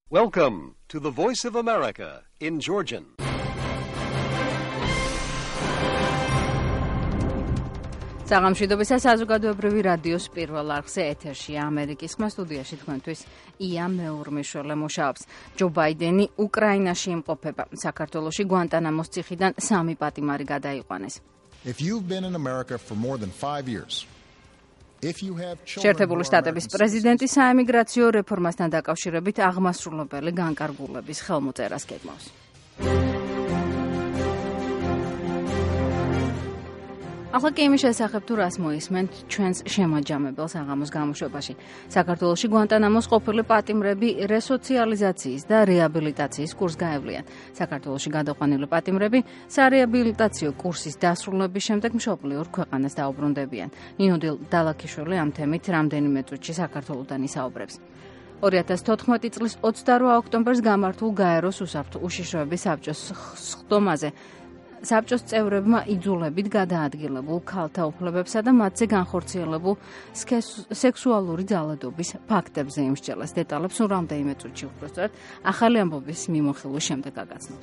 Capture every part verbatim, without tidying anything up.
Welcome to the Voice of America in Georgian. საღამშვიდობისა საზოგადოებრივი რადიოს პირველ არხზე ეთერშია ამერიკის ხმა სტუდიაში თქვენთვის ია მეურმიშვილე მუშაობს. ჯო ბაიდენი უკრაინაში იმყოფება. საქართველოში გვანტანამოს ციხიდან სამი პატიმარი გადაიყვანეს. If you've been in America for more than five years, შეერთებული შტატების პრეზიდენტი საემიგრაციო რეფორმასთან დაკავშირებით აღმასრულებელი განკარგულების ხელმოწერას გეგმავს. ახლა კი იმის შესახებ თუ რას მოისმენთ ჩვენს შემაჯამებელ საღამოს გამოშვებაში. საქართველოში გვანტანამოს ყოფილი პატიმრები რესოციალიზაციის და რეაბილიტაციის კურსს გაევლიან. საქართველოში გადაყვანილი პატიმრები სარეაბილიტაციო კურსის დასრულების შემდეგ მშობლიურ ქვეყანას დაუბრუნდებიან. ნინო დალაქიშვილი ამ თემით რამდენიმე წუთში საქართველოდან ისაუბრებს. ორი ათას თოთხმეტი წლის ოცდაორი ოქტომბერს გამართულ გაეროს უსაფრთხო უშიშროების საბჭოს სხდომაზე საბჭოს წევრებმა იძულებით გადაადგილებულ ქალთა უფლებებსა და მათზე განხორციელებულ სექსუალური ძალადობის ფაქტებზე იმსჯელეს. დეტალებს სულ რამდენიმე წუთში უბრალოდ ახალი ამბობის მიმოხილვის შემდეგ გაგაცნობთ.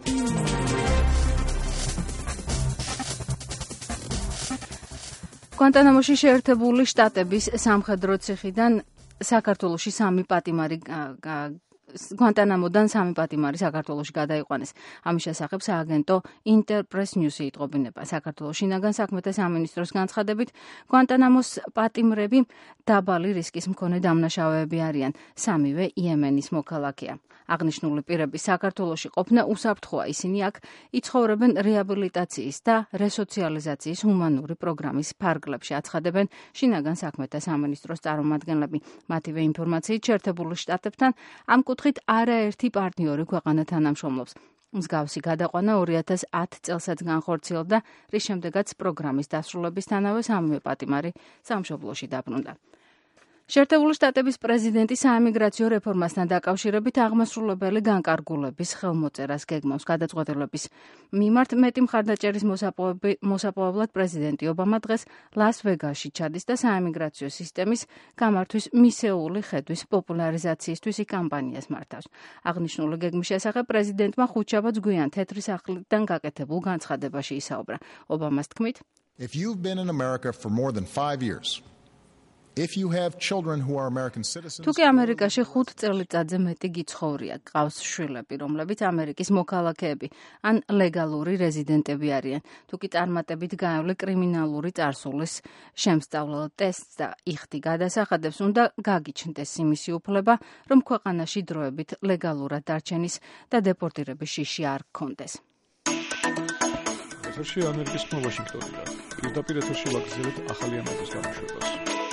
გვანტანამოში შეერთებული შტატების სამხედრო ციხიდან საქართველოში სამი პატიმარი გვანტანამოდან სამი პატიმარი საქართველოში გადაიყვანეს. ამის შესახებ სააგენტო ინტერპრეს ნიუსი იტყობინება. საქართველოს შინაგან საქმეთა სამინისტროს განცხადებით, გვანტანამოს პატიმრები დაბალი რისკის მქონე დამნაშავეები არიან. სამივე იემენის მოქალაქეა. აღნიშნული პირები საქართველოში ყოფნა უსაფრთხოა. ისინი აქ იცხოვრებენ რეაბილიტაციის და რესოციალიზაციის ჰუმანური პროგრამის ფარგლებში, აცხადებენ შინაგან საქმეთა სამინისტროს წარმომადგენლები. მათივე ინფორმაციით, შეერთებული შტატებთან ამ კუთხით არაერთი პარტნიორი ქვეყანა თანამშრომლობს. მსგავსი გადაყვანა ორი ათას ათი წელსაც განხორციელდა, რის შემდეგაც პროგრამის დასრულებისთანავე სამივე პატიმარი სამშობლოში დაბრუნდა. შეერთებული შტატების პრეზიდენტი საემიგრაციო რეფორმასთან დაკავშირებით აღმასრულებელი განკარგულების ხელმოწერას გეგმავს. გადაწყვეტილების მიმართ მეტი მხარდაჭერის მოსაპოვებლად პრეზიდენტი ობამა დღეს ლას-ვეგასში ჩადის და საემიგრაციო სისტემის გამართვის მისეული ხედვის პოპულარიზაციისთვის კამპანიას მართავს. აღნიშნული გეგმის შესახებ პრეზიდენტმა ხუთშაბათს გვიან თეთრი სახლიდან გაკეთებულ განცხადებაში ისაუბრა. ობამას თქმით, If you've been in America for more than five years, If you have children who are American citizens, თუ კი ამერიკაში ხუთ წელიწადზე მეტი გიცხოვრია, გყავს შვილები, რომლებიც ამერიკის მოქალაქეები ან ლეგალური რეზიდენტები არიან, თუ კი წარმატებით გაევლე კრიმინალური წარსულის შემსწავლელ ტესტს და იხდი გადასახადებს, უნდა გაგიჩნდეს იმისი უფლება, რომ ქვეყანაში დროებით ლეგალურად დარჩენის და დეპორტირების შიში არ გქონდეს. ეთერში ამერიკის ხმა ვაშინგტონიდან. პირდაპირ ეთერში ვაგრძელებთ ახალი ამბების გამოშვებას.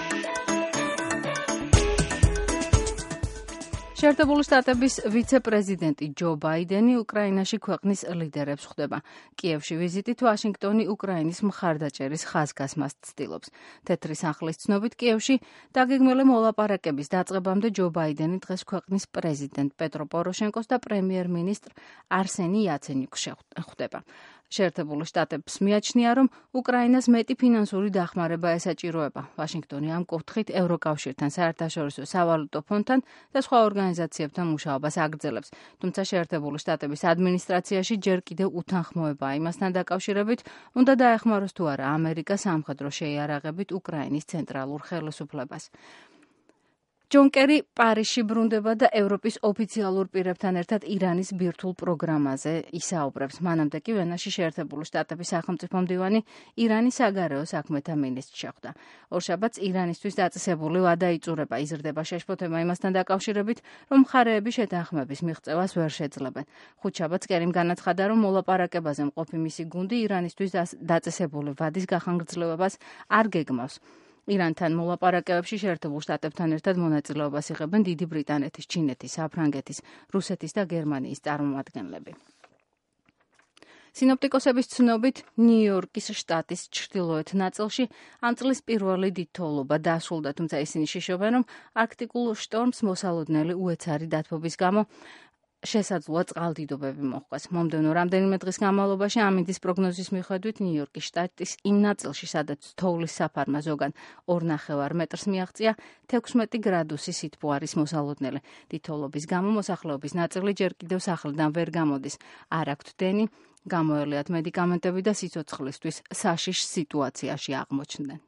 შეერთებული შტატების ვიცე-პრეზიდენტი ჯო ბაიდენი უკრაინაში ქვეყნის ლიდერებს ხვდება. კიევში ვიზიტით ვაშინგტონი უკრაინის მხარდაჭერის ხაზგასმას ცდილობს. თეთრი სახლის ცნობით კიევში დაგეგმილი მოლაპარაკების დაწყებამდე ჯო ბაიდენი დღეს ქვეყნის პრეზიდენტ პეტრო პოროშენკოს და პრემიერ-მინისტრ არსენი იაცენიუკს ხვდება. შეერთებული შტატებს მიაჩნია, რომ უკრაინას მეტი ფინანსური დახმარება ესაჭიროება. ვაშინგტონი ამ კუთხით ევროკავშირთან, საერთაშორისო სავალუტო ფონდთან და სხვა ორგანიზაციებთან მუშაობას აგრძელებს. თუმცა შეერთებული შტატების ადმინისტრაციაში ჯერ კიდევ უთანხმოებაა იმასთან დაკავშირებით, უნდა დაეხმაროს თუ არა ამერიკა სამხედრო შეიარაღებით უკრაინის ცენტრალურ ხელისუფლებას. ჯონ კერი პარიზში ბრუნდება და ევროპის ოფიციალურ პირებთან ერთად ირანის ბირთვულ პროგრამაზე ისაუბრებს. მანამდე კი ვენაში შეერთებული შტატების სახელმწიფო მდივანი ირანის საგარეო საქმეთა მინისტრს შეხვდა. ორშაბათს ირანისთვის დაწესებული ვადა იწურება. იზრდება შეშფოთება იმასთან დაკავშირებით, რომ მხარეები შეთანხმების მიღწევას ვერ შეძლებენ. ხუთშაბათს კერიმ განაცხადა, რომ მოლაპარაკებაზე მყოფი მისი გუნდი ირანისთვის დაწესებული ვადის გახანგრძლივებას არ გეგმავს. ირანთან მოლაპარაკებებში შეერთებულ შტატებთან ერთად მონაწილეობას იღებენ დიდი ბრიტანეთის, ჩინეთის, საფრანგეთის, რუსეთის და გერმანიის წარმომადგენლები. სინოპტიკოსების ცნობით, ნიუ-იორკის შტატის ჩრდილოეთ ნაწილში ამ წლის პირველი დიდ თოვლობა დასრულდა, თუმცა ისინი შიშობენ, რომ არქტიკულ შტორმს მოსალოდნელი უეცარი დათბობის გამო შესაძლოა წყალდიდობები მოჰყვეს. მომდევნო რამდენიმე დღის განმავლობაში ამინდის პროგნოზის მიხედვით ნიუ-იორკის შტატის იმ ნაწილში, სადაც თოვლის საფარმა ზოგან ორ ნახევარ მეტრს მიაღწია, თექვსმეტი გრადუსი სითბო არის მოსალოდნელი. დიდ გამო მოსახლეობის ნაწილი ჯერ კიდევ სახლიდან ვერ გამოდის. არ აქვთ დენი, გამოელიათ მედიკამენტები და სიცოცხლისთვის საშიშ სიტუაციაში აღმოჩნდნენ.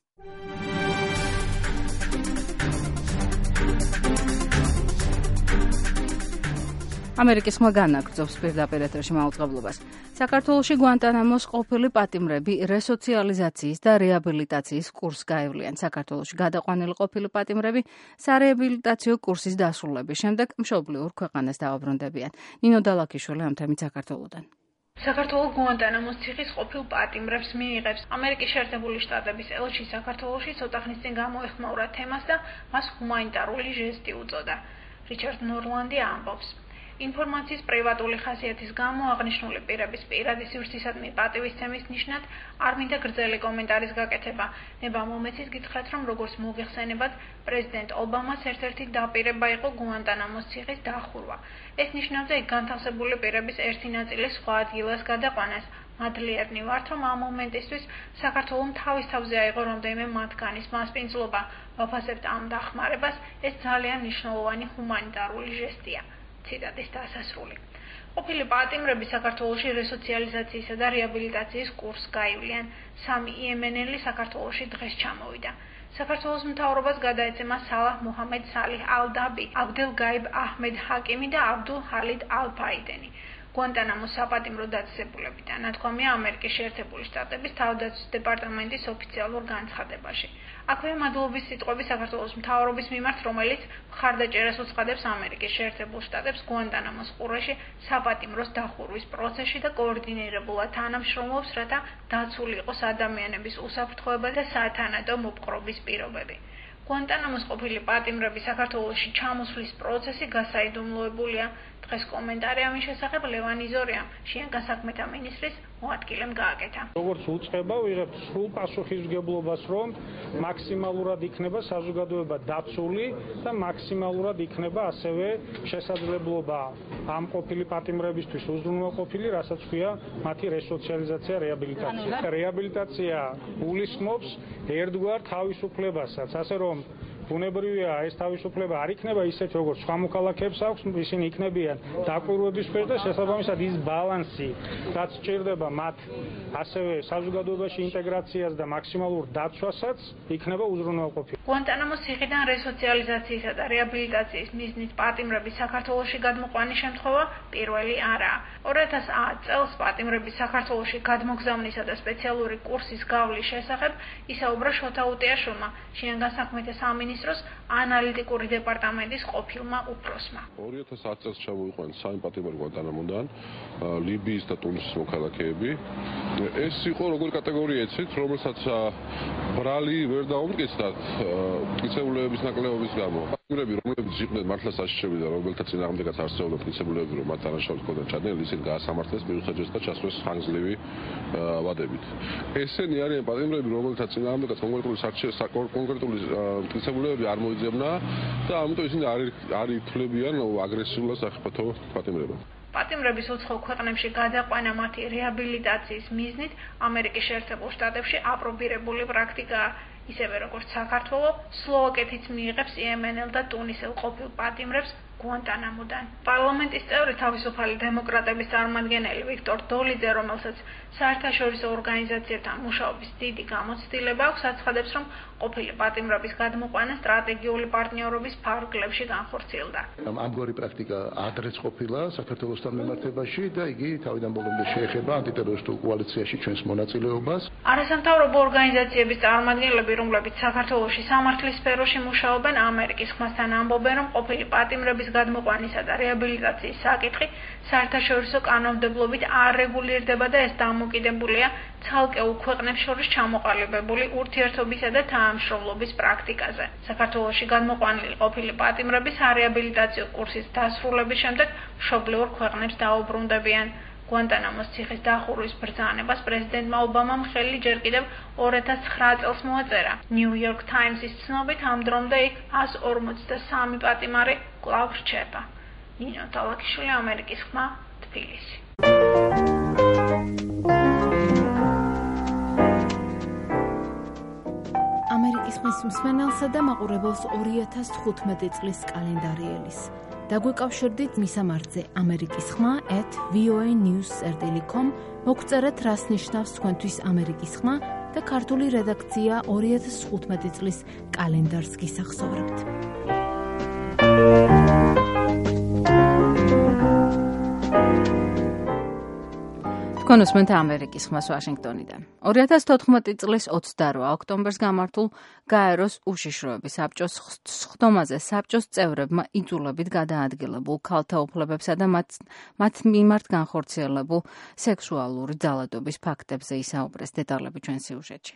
ამერიკის ხმა განაგრძობს პირდაპირ ეთერში მაუწყებლობას. საქართველოში გვანტანამოს ყოფილი პატიმრები რესოციალიზაციის და რეაბილიტაციის კურსს გაევლიან. საქართველოში გადაყვანილი ყოფილი პატიმრები სარეაბილიტაციო კურსის დასრულების შემდეგ მშობლიურ ქვეყანას დაუბრუნდებიან. ნინო დალაქიშვილი ამ თემით საქართველოდან. საქართველოს გვანტანამოს ციხის ყოფილ პატიმრებს მიიღებს ამერიკის შეერთებული შტატების ელჩი საქართველოში ცოტა ხნის წინ გამოეხმაურა თემას და მას ჰუმანიტარული ჟესტი უწოდა. რიჩარდ ნორლანდი ამბობს. ინფორმაციის პრივატული ხასიათის გამო აღნიშნული პირების პირადი სივრცისადმი პატივისცემის ნიშნად არ მინდა გრძელი კომენტარის გაკეთება. ნება მომეცის გითხრათ, რომ როგორც მოგეხსენებათ, პრეზიდენტ ობამას ერთ-ერთი დაპირება იყო გვანტანამოს ციხის დახურვა. ეს ნიშნავდა იქ განთავსებული პირების ერთი ნაწილის სხვა ადგილას გადაყვანას. მადლიერნი ვართ, რომ ამ მომენტისთვის საქართველომ თავის თავზე აიღო რამდენიმე მათგანის მასპინძლობა. ვაფასებთ ამ დახმარებას, ეს ძალიან მნიშვნელოვანი ჰუმანიტარული ჟესტია. ციტატის დასასრული. ყოფილი პატიმრები საქართველოში რესოციალიზაციისა და რეაბილიტაციის კურსს გაივლიან. სამი იემენელი საქართველოში დღეს ჩამოვიდა. საქართველოს მთავრობას გადაეცემა სალაჰ მოჰამედ სალih ალ-დაბი, აბდელ გაიბ აჰმედ ჰაკიმი და აბდულ ჰალიდ ალ-ფაიდენი. გვანტანამოს საპატიმრო დაწესებულებიდან ნათქვამია ამერიკის შეერთებული შტატების თავდაცვის დეპარტამენტის ოფიციალურ განცხადებაში. აქვეა მადლობის სიტყვები საქართველოს მთავრობის მიმართ, რომელიც მხარდაჭერას უცხადებს ამერიკის შეერთებულ შტატებს გვანტანამოს ყურეში საპატიმროს დახურვის პროცესში და კოორდინირებულად თანამშრომლობს, რათა დაცული იყოს ადამიანების უსაფრთხოება და სათანადო მოპყრობის პირობები. გვანტანამოს ყოფილი პატიმრები საქართველოში ჩამოსვლის პროცესი გასაიდუმლოებულია. დღეს კომენტარი ამის შესახებ ლევან იზორიამ, შინაგან საქმეთა მინისტრის მოადგილემ გააკეთა. როგორც უწყება ვიღებთ სრულ პასუხისმგებლობას, რომ მაქსიმალურად იქნება საზოგადოება დაცული და მაქსიმალურად იქნება ასევე შესაძლებლობა ამ ყოფილი პატიმრებისთვის უზრუნველყოფილი, რასაც ქვია მათი რესოციალიზაცია, რეაბილიტაცია. რეაბილიტაცია გულისხმობს ერთგვარ თავისუფლებასაც, ასე რომ ბუნებრივია ეს თავისუფლება არ იქნება ისეთ როგორც სხვა მოქალაქეებს აქვს, ისინი იქნებიან დაკვირვების ქვეშ და შესაბამისად ის ბალანსი, რაც სჭირდება მათ ასევე საზოგადოებაში ინტეგრაციას და მაქსიმალურ დაცვასაც, იქნება უზრუნველყოფილი. გვანტანამოს ციხიდან რესოციალიზაციისა და რეაბილიტაციის მიზნით პატიმრების საქართველოში გადმოყვანის შემთხვევა პირველი არაა. ორი ათას ათი წელს პატიმრების საქართველოში გადმოგზავნისა და სპეციალური კურსის გავლის შესახებ ისაუბრა შოთა უტიაშვილმა, შინაგან საქმეთა სამინისტროს ანალიტიკური დეპარტამენტის ყოფილმა უფროსმა. ორი ათას ათი წელს ჩამოიყვანეს სამი პატიმარი გვანტანამოდან, ლიბიის და ტუნისის მოქალაქეები. ეს იყო როგორი კატეგორია ეცით, რომელსაც ბრალი ვერ დაუმტკიცდათ მტკიცებულების ნაკლებობის გამო. პატიმრები, რომლებიც იყვნენ მართლა საშიშები და რომელთა წინააღმდეგაც არსებობდა მტკიცებულები, რომ მათ დანაშაულს ჰქონდათ ჩადენილი, ისინი გაასამართლეს მიუხედავად და ჩასვეს ხანგრძლივი ვადებით. ესენი არიან პატიმრები, რომელთა წინააღმდეგაც კონკრეტული კონკრეტული მტკიცებულებები არ მოიძებნა და ამიტომ ისინი არ ითვლებიან აგრესიულად სახიფათო პატიმრებად. პატიმრების უცხოურ ქვეყნებში გადაყვანა მათი რეაბილიტაციის მიზნით ამერიკის შეერთებულ შტატებში აპრობირებული პრაქტიკაა. ისევე როგორც საქართველოს, სლოვაკეთიც მიიღებს იემენელ და ტუნისელ ყოფილ პატიმრებს გვანტანამოდან. პარლამენტის წევრი თავისუფალი დემოკრატების წარმომადგენელი ვიქტორ დოლიძე, რომელსაც საერთაშორისო ორგანიზაციებთან მუშაობის დიდი გამოცდილება აქვს, აცხადებს, რომ ყოფილი პატიმრების გადმოყვანა სტრატეგიული პარტნიორობის ფარგლებში განხორციელდა. ამგვარი პრაქტიკა ადრეც ყოფილა საქართველოსთან მიმართებაში და იგი თავიდან ბოლომდე შეეხება ანტიტერორისტულ კოალიციაში ჩვენს მონაწილეობას. არასამთავრობო ორგანიზაციების წარმომადგენლები, რომლებიც საქართველოში სამართლის სფეროში მუშაობენ, ამერიკის ხმასთან ამბობენ, რომ ყოფილი პატიმრების გადმოყვანისა და რეაბილიტაციის საკითხი საერთაშორისო კანონმდებლობით არ რეგულირდება და ეს დამოკიდებულია ცალკეულ ქვეყნებს შორის ჩამოყალიბებული ურთიერთობისა და თანამშრომლობის პრაქტიკაზე. საქართველოში გადმოყვანილი ყოფილი პატიმრები სარეაბილიტაციო კურსის დასრულების შემდეგ მშობლიურ ქვეყნებს დაუბრუნდებიან. გვანტანამოს ციხის დახურვის ბრძანებას პრეზიდენტმა ობამამ ხელი ჯერ კიდევ ორი ათას ცხრა წელს მოაწერა. New York Times-ის ცნობით ამ დრომდე იქ ას ორმოცდასამი პატიმარი კვლავ რჩება. ნინო თავაკიშვილი, ამერიკის ხმა, თბილისი. ამერიკის ხმის მსმენელსა და მაყურებელს ორი ათას თხუთმეტი წლის კალენდარი ელის. დაგვეკავშირდით მისამართზე ამერიკის ხმა at voa news წერტილი com მოგწერეთ რას ნიშნავს თქვენთვის ამერიკის ხმა და ქართული რედაქცია ორი ათას თხუთმეტი წლის კალენდარს გისახსოვრებთ. თქვენ უსმენთ ამერიკის ხმას ვაშინგტონიდან. ორი ათას თოთხმეტი წლის ოცდარვა ოქტომბერს გამართულ გაეროს უშიშროების საბჭოს სხდომაზე საბჭოს წევრებმა იძულებით გადაადგილებულ ქალთა უფლებებსა და მათ, მათ მიმართ განხორციელებულ სექსუალური ძალადობის ფაქტებზე ისაუბრეს. დეტალები ჩვენ სიუჟეტში.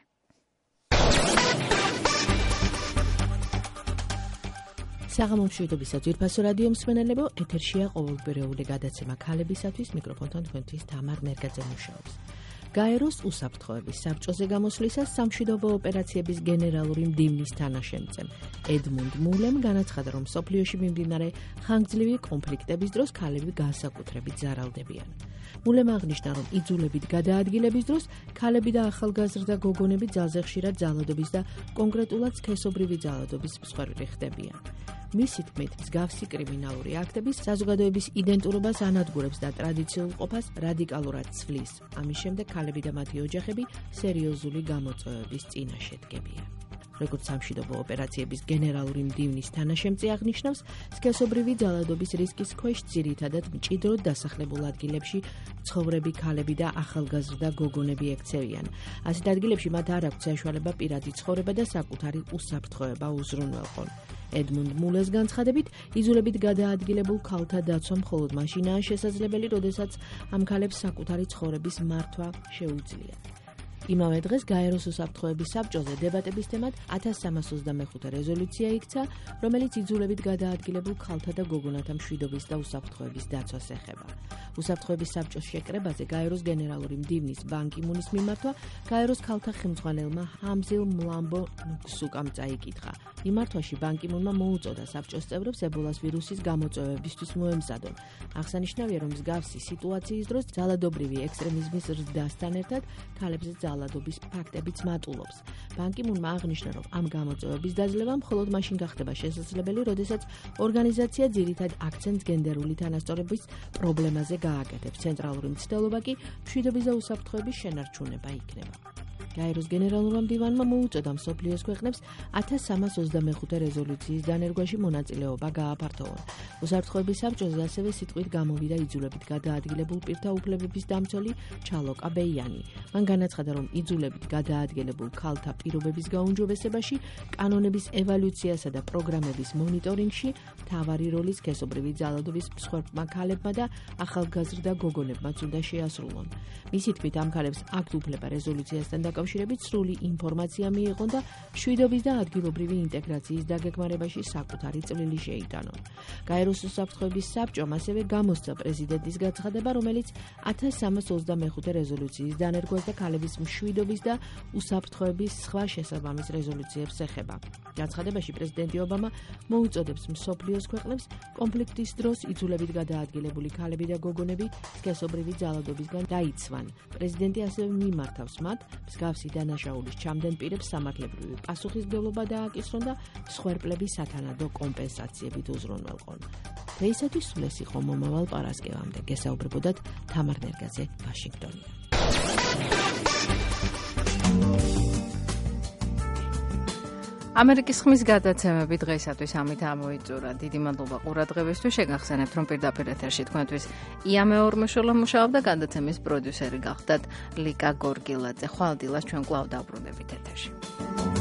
საღამო მშვიდობისა ძვირფასო რადიო მსმენელებო, ეთერშია ყოველკვირეული გადაცემა ქალებისათვის, მიკროფონთან თქვენთვის თამარ მერგაძე მუშაობს. გაეროს უსაფრთხოების საბჭოზე გამოსვლისას სამშვიდობო ოპერაციების გენერალური მდივნის თანაშემწემ ედმუნდ მულემ განაცხადა, რომ მსოფლიოში მიმდინარე ხანგრძლივი კონფლიქტების დროს ქალები განსაკუთრებით ზარალდებიან. მულემ აღნიშნა, რომ იძულებით გადაადგილების დროს ქალები და ახალგაზრდა გოგონები ძალზე ხშირად ძალადობის და კონკრეტულად სქესობრივი ძალადობის მსხვერპლი ხდებიან. მისი თქმით, მსგავსი კრიმინალური აქტები საზოგადოების იდენტურობას ანადგურებს და ტრადიციულ ყოფას რადიკალურად ცვლის. ამის შემდეგ ქალები და მათი ოჯახები სერიოზული გამოწვევების წინაშე დგებიან. როგორც სამშვიდობო ოპერაციების გენერალური მდივნის თანაშემწე აღნიშნავს, სქესობრივი ძალადობის რისკის ქვეშ ძირითადად მჭიდროდ დასახლებულ ადგილებში ცხოვრები ქალები და ახალგაზრდა გოგონები ექცევიან. ასეთ ადგილებში მათ არ აქვთ საშუალება პირადი ცხოვრება და საკუთარი უსაფრთხოება უზრუნველყონ. ედმუნდ მულეს განცხადებით, იძულებით გადაადგილებულ ქალთა დაცვა მხოლოდ მაშინაა შესაძლებელი, როდესაც ამ ქალებს საკუთარი ცხოვრების მართვა შეუძლიათ. იმავე დღეს გაეროს უსაფრთხოების საბჭოზე დებატების თემად ათას სამას ოცდამეხუთე რეზოლუცია იქცა, რომელიც იძულებით გადაადგილებულ ქალთა და გოგონათა მშვიდობის და უსაფრთხოების დაცვას ეხება. უსაფრთხოების საბჭოს შეკრებაზე გაეროს გენერალური მდივნის ბან კი მუნის მიმართვა გაეროს ქალთა ხელმძღვანელმა ჰამზილ მლამბო ნუქსუკამ წაიკითხა. მიმართვაში ბან კი მუნმა მოუწოდა საბჭოს წევრებს ებოლას ვირუსის გამოწვევებისთვის მოემზადონ. აღსანიშნავია, რომ მსგავსი სიტუაციის დროს ძალადობრივი ექსტრემიზმის ზრდასთან ერთად ქალებზე ძალადობის ფაქტებიც მატულობს. ბან კი მუნმა აღნიშნა, რომ ამ გამოწვევების დაძლევა მხოლოდ მაშინ გახდება შესაძლებელი, როდესაც ორგანიზაცია ძირითად აქცენტს გენდერული თანასწორობის პრობლემაზე გააკეთებს. ცენტრალური მცდელობა კი მშვიდობის და უსაფრთხოების შენარჩუნება იქნება. გაეროს გენერალურმა მდივანმა მოუწოდა მსოფლიოს ქვეყნებს ათას სამას ოცდამეხუთე რეზოლუციის დანერგვაში მონაწილეობა გააფართოვონ. უსაფრთხოების საბჭოზე ასევე სიტყვით გამოვიდა იძულებით გადაადგილებულ პირთა უფლებების დამცველი ჩალოკა ბეიანი. მან განაცხადა, რომ იძულებით გადაადგილებულ ქალთა პირობების გაუმჯობესებაში, კანონების ევალუაციასა და პროგრამების მონიტორინგში მთავარი როლი სქესობრივი ძალადობის მსხვერპლმა ქალებმა და ახალგაზრდა გოგონებმაც უნდა შეასრულონ. მისი თქმით, ამ ქალებს აქვთ უფლება რეზოლუციასთან დაკავშირებით სრული ინფორმაცია მიიღონ და მშვიდობის და ადგილობრივი ინტეგრაციის დაგეგმარებაში საკუთარი წვლილი შეიტანონ. გაეროს უსაფრთხოების საბჭომ ასევე გამოსცა პრეზიდენტის განცხადება, რომელიც ათას სამას ოცდამეხუთე რეზოლუციის დანერგვას და ქალების მშვიდობის და უსაფრთხოების სხვა შესაბამის რეზოლუციებს ეხება. განცხადებაში პრეზიდენტი ობამა მოუწოდებს მსოფლიოს ქვეყნებს კონფლიქტის დროს იძულებით გადაადგილებული ქალები და გოგონები სქესობრივი ძალადობისგან დაიცვან. პრეზიდენტი ასევე მიმართავს მათ მსგავსი დანაშაულის ჩამდენ პირებს სამართლებრივი პასუხისმგებლობა დააკისრონ და მსხვერპლების სათანადო კომპენსაციებით უზრუნველყონ. დღეისათვის სულ ეს იყო, მომავალ პარასკევამდე გესაუბრებოდათ თამარ მერგაძე, ვაშინგტონიდან. ამერიკის ხმის გადაცემები დღეისათვის ამით ამოიწურა. დიდი მადლობა ყურადღებისთვის. შეგახსენებთ, რომ პირდაპირ ეთერში თქვენთვის ია მეორმეშოლა მუშაობდა, გადაცემის პროდიუსერი გახდათ ლიკა გორგილაძე. ხვალ დილას ჩვენ კვლავ დავბრუნდებით ეთერში.